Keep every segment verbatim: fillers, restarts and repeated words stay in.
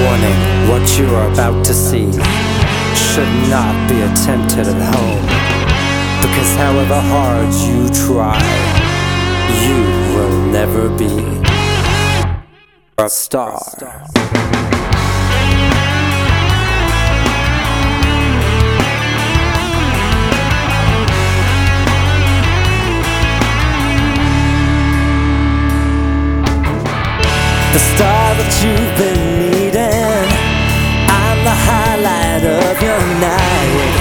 Warning, what you are about to see should not be attempted at home, because however hard you try, you will never be a star. The star that you've been needing, I'm the highlight of your night.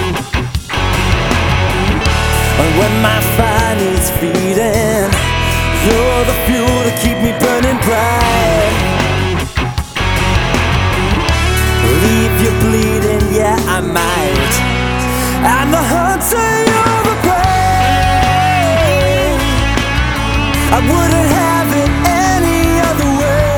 And when my fire needs feeding, you're the fuel to keep me burning bright. Leave you bleeding, yeah I might. I'm the hunter, you're the prey. I wouldn't have it any other way.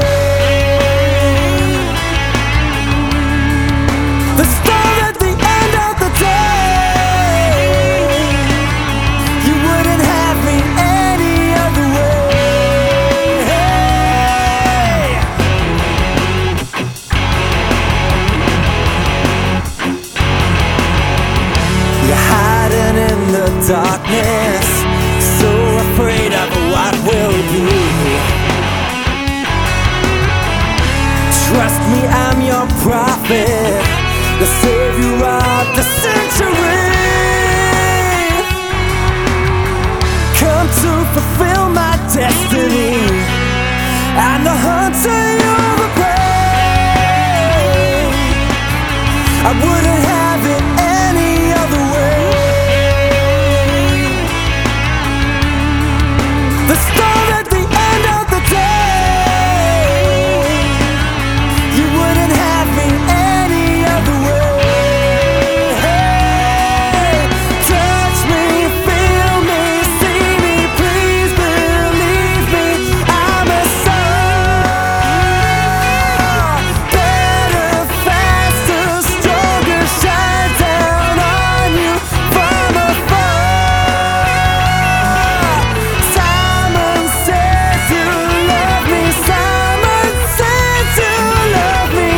The star at the end of the day, you wouldn't have me any other way. You're hiding in the darkness, so afraid of what will be. Trust me, I'm your prophet, the savior of the century. Come to fulfill my destiny. I'm the hunter, you're the prey. I wouldn't have it any other way. The star at the end of the day, you wouldn't have me any other way. Touch me, feel me, see me, please believe me, I'm a star. Better, faster, stronger, shine down on you from afar. Simon says you love me, Simon says you love me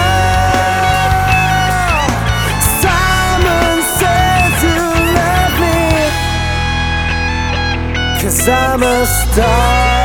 now. Simon says you love me, 'cause I'm a star.